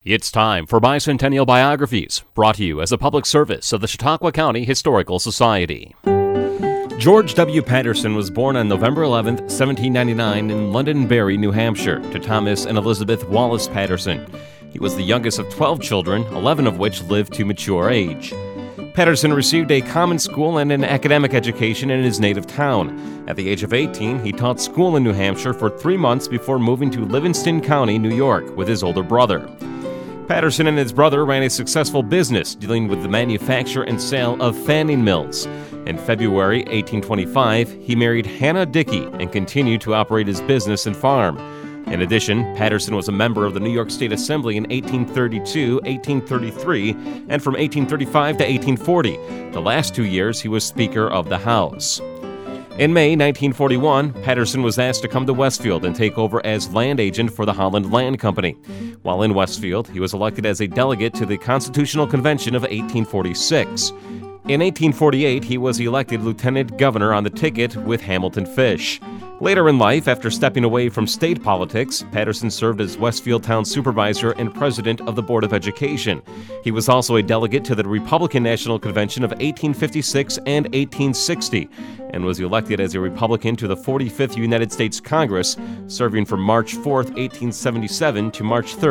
It's time for Bicentennial Biographies, brought to you as a public service of the Chautauqua County Historical Society. George W. Patterson was born on November 11, 1799 in Londonderry, New Hampshire, to Thomas and Elizabeth Wallace Patterson. He was the youngest of 12 children, 11 of which lived to mature age. Patterson received a common school and an academic education in his native town. At the age of 18, he taught school in New Hampshire for 3 months before moving to Livingston County, New York, with his older brother. Patterson and his brother ran a successful business dealing with the manufacture and sale of fanning mills. In February 1825, he married Hannah Dickey and continued to operate his business and farm. In addition, Patterson was a member of the New York State Assembly in 1832, 1833, and from 1835 to 1840. The last 2 years, he was Speaker of the House. In May 1941, Patterson was asked to come to Westfield and take over as land agent for the Holland Land Company. While in Westfield, he was elected as a delegate to the Constitutional Convention of 1846. In 1848, he was elected lieutenant governor on the ticket with Hamilton Fish. Later in life, after stepping away from state politics, Patterson served as Westfield Town Supervisor and President of the Board of Education. He was also a delegate to the Republican National Convention of 1856 and 1860, and was elected as a Republican to the 45th United States Congress, serving from March 4, 1877 to March 3,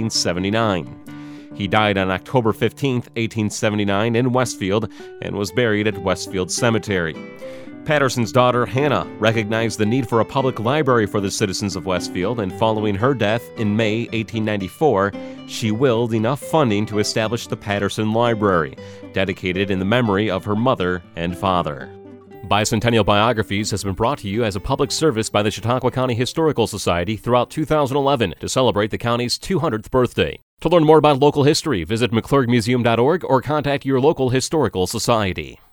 1879. He died on October 15, 1879 in Westfield and was buried at Westfield Cemetery. Patterson's daughter, Hannah, recognized the need for a public library for the citizens of Westfield, and following her death in May 1894, she willed enough funding to establish the Patterson Library, dedicated in the memory of her mother and father. Bicentennial Biographies has been brought to you as a public service by the Chautauqua County Historical Society throughout 2011 to celebrate the county's 200th birthday. To learn more about local history, visit mcclurgmuseum.org or contact your local historical society.